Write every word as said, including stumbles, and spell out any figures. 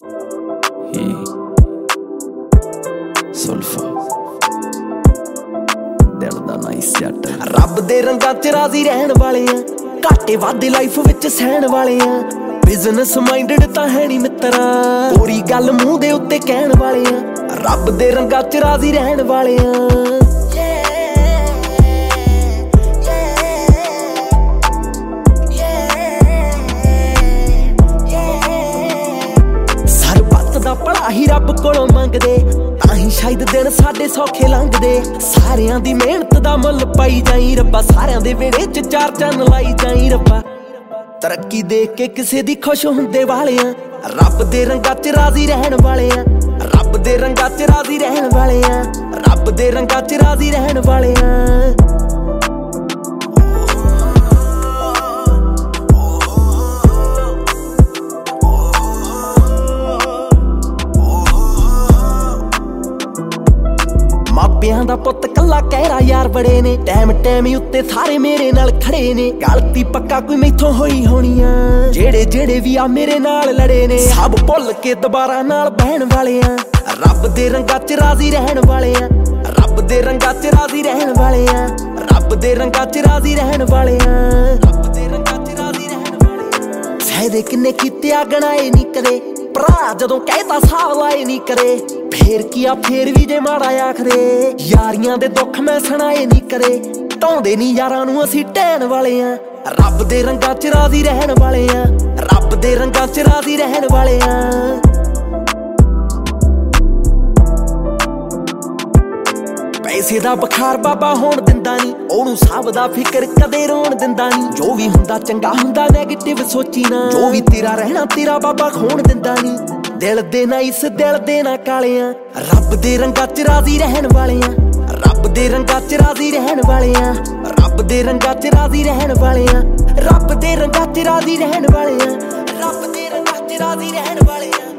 E Solfa ਦਿਲ ਦਾ nice ਜੱਟ ਰੱਬ ਦੇ ਰੰਗਾਂ ਚ ਰਾਜ਼ੀ ਰਹਿਣ ਵਾਲੇ ਆ, ਘਾਟੇ ਵਾਧੇ ਲਾਈਫ ਵਿੱਚ ਸਹਿਣ ਵਾਲੇ ਆ। ਬਿਜ਼ਨਸ ਮਾਈਂਡਡ ਤਾਂ ਹੈ ਨੀ ਮਿੱਤਰਾ, ਪੂਰੀ ਗੱਲ ਮੂੰਹ ਦੇ ਉੱਤੇ ਕਹਿਣ ਵਾਲੇ ਆ। ਰੱਬ ਦੇ ਰੰਗਾਂ ਚ ਰਾਜ਼ੀ ਰਹਿਣ ਵਾਲੇ ਆ। ਦਾ ਭਲਾ ਹੀ ਰੱਬ ਕੋਲੋਂ ਮੰਗਦੇ, ਤਾਂ ਹੀ ਸ਼ਾਇਦ ਦਿਨ ਸਾਡੇ ਸੌਖੇ ਲੰਘਦੇ। ਸਾਰਿਆਂ ਦੀ ਮਿਹਨਤ ਦਾ ਮੁੱਲ ਪਾਈ ਜਾਈ ਰੱਬਾ, ਸਾਰਿਆਂ ਦੇ ਵਿਹੜੇ ਚ ਚਾਰ ਚੰਨ ਲਾਈ ਜਾਈ ਰੱਬਾ। ਤਰੱਕੀ ਦੇਖ ਕੇ ਕਿਸੇ ਦੀ ਖੁਸ਼ ਹੁੰਦੇ ਵਾਲੇ ਆ, ਰੱਬ ਦੇ ਰੰਗਾਂ ਚ ਰਾਜ਼ੀ ਰਹਿਣ ਵਾਲੇ ਆ। ਰੱਬ ਦੇ ਰੰਗਾਂ ਚ ਰਾਜ਼ੀ ਰਹਿਣ ਵਾਲੇ ਆ। ਰੱਬ ਦੇ ਰੰਗਾਂ ਚ ਰਾਜ਼ੀ ਰਹਿਣ ਵਾਲੇ ਆ। ਮਾਪਿਆਂ ਦਾ ਪੁੱਤ ਕੱਲਾ ਕਹਿਰਾ ਯਾਰ ਬੜੇ ਨੇ, ਟਾਈਮ ਟਾਈਮ ਉੱਤੇ ਸਾਰੇ ਮੇਰੇ ਨਾਲ ਖੜੇ ਨੇ। ਗਲਤੀ ਪੱਕਾ ਕੋਈ ਮੈਥੋਂ ਹੋਈ ਹੋਣੀ ਆ, ਜਿਹੜੇ ਜਿਹੜੇ ਵੀ ਆ ਮੇਰੇ ਨਾਲ ਲੜੇ ਨੇ। ਸਭ ਭੁੱਲ ਕੇ ਦੁਬਾਰਾ ਨਾਲ ਬਹਿਣ ਵਾਲੇ ਆ, ਰੱਬ ਦੇ ਰੰਗਾਂ ਚ ਰਾਜ਼ੀ ਰਹਿਣ ਵਾਲੇ ਆ। ਰੱਬ ਦੇ ਰੰਗਾਂ ਚ ਰਾਜ਼ੀ ਰਹਿਣ ਵਾਲੇ ਆ। ਰੱਬ ਦੇ ਰੰਗਾਂ ਚ ਰਾਜ਼ੀ ਰਹਿਣ ਵਾਲੇ ਆ। ਰੱਬ ਦੇ ਰੰਗਾਂ ਚ ਰਾਜ਼ੀ ਰਹਿਣ ਵਾਲੇ ਆ। ਫਾਇਦੇ ਕਿੰਨੇ ਕੀਤੇ ਆ ਗਣਾਏ ਨੀ ਕਦੇ, ਭਰਾ ਜਦੋਂ ਕਹਿਤਾ ਸਾਹ ਲਾਏ ਨੀ ਕਰੇ। ਫੇਰ ਕੀ ਆ ਫੇਰ ਵੀ ਜੇ ਮਾੜਾ ਆਖਦੇ, ਯਾਰੀਆਂ ਦੇ ਦੁੱਖ ਮੈਂ ਸੁਣਾਏ ਨੀ ਕਰੇ। ਢਾਉਂਦੇ ਨੀ ਯਾਰਾਂ ਨੂੰ ਅਸੀਂ ਢਹਿਣ ਵਾਲੇ ਆ, ਰੱਬ ਦੇ ਰੰਗਾਂ ਚ ਰਾਜ਼ੀ ਰਹਿਣ ਵਾਲੇ ਆ। ਰੱਬ ਦੇ ਰੰਗਾਂ ਚ ਰਾਜ਼ੀ ਰਹਿਣ ਵਾਲੇ ਆ। ਪੈਸੇ ਦਾ ਬੁਖਾਰ ਬਾਬਾ ਹੋਣ ਦਿੰਦਾ ਨੀ, ਉਹਨੂੰ ਸਭ ਦਾ ਫਿਕਰ ਕਦੇ ਰੋਣ ਦਿੰਦਾ ਨੀ। ਜੋ ਵੀ ਹੁੰਦਾ ਚੰਗਾ ਹੁੰਦਾ, ਨੈਗੇਟਿਵ ਸੋਚੀ ਨਾ। ਜੋ ਵੀ ਤੇਰਾ ਰਹਿਣਾ ਤੇਰਾ ਬਾਬਾ ਖੋਣ ਦਿੰਦਾ ਨੀ। ਦਿਲ ਦੇ ਨਾ ਇਸ ਦਿਲ ਦੇ ਨਾ ਕਾਲੇ ਆ, ਰੱਬ ਦੇ ਰੰਗਾਂ ਚ ਰਾਜ਼ੀ ਰਹਿਣ ਵਾਲੇ ਆ। ਰੱਬ ਦੇ ਰੰਗਾਂ ਚ ਰਾਜ਼ੀ ਰਹਿਣ ਵਾਲੇ ਆ। ਰੱਬ ਦੇ ਰੰਗਾਂ ਚ ਰਾਜ਼ੀ ਰਹਿਣ ਵਾਲੇ ਆ। ਰੱਬ ਦੇ ਰੰਗਾਂ ਚ ਰਾਜ਼ੀ ਰਹਿਣ ਵਾਲੇ ਆ। ਰੱਬ ਦੇ ਰੰਗਾਂ ਚ ਰਾਜ਼ੀ ਰਹਿਣ ਵਾਲੇ ਆ।